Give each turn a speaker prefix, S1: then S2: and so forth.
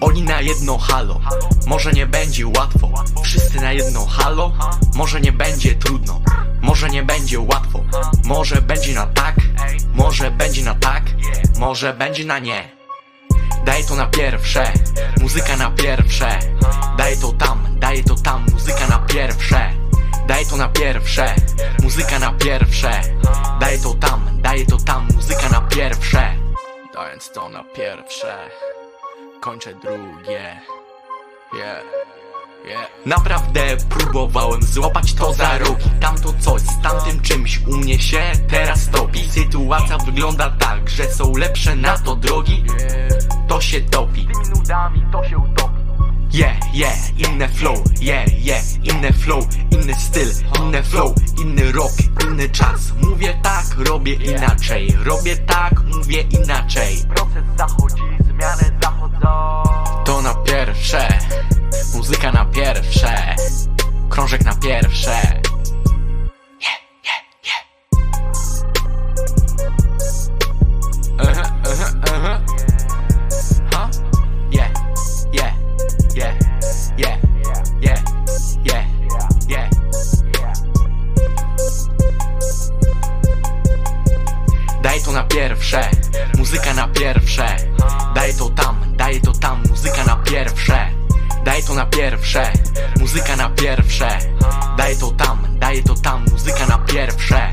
S1: Oni na jedno halo, może nie będzie łatwo. Wszyscy na jedno halo, może nie będzie trudno. Może nie będzie łatwo, może będzie na tak. Może będzie na tak, może będzie na nie. Daj to na pierwsze, muzyka na pierwsze. Daj to tam, muzyka na pierwsze. Daj to na pierwsze, muzyka na pierwsze. Daj to tam, muzyka na pierwsze. Dając to na pierwsze, kończę drugie. Naprawdę próbowałem złapać to za rogi. Tamto coś z tamtym czymś u mnie się teraz topi. Sytuacja wygląda tak, że są lepsze na to drogi. To się topi,
S2: Tymi nudami to się utopi.
S1: inne flow, inne flow, inny styl, inny flow, inny rok, inny czas. Mówię tak, robię inaczej. Robię tak, mówię inaczej.
S2: Proces zachodzi, zmiany zachodzą.
S1: To na pierwsze, muzyka na pierwsze, krążek na pierwsze. Daj to na pierwsze, muzyka na pierwsze. Daj to tam, muzyka na pierwsze. Daj to na pierwsze, muzyka na pierwsze. Daj to tam, muzyka na pierwsze.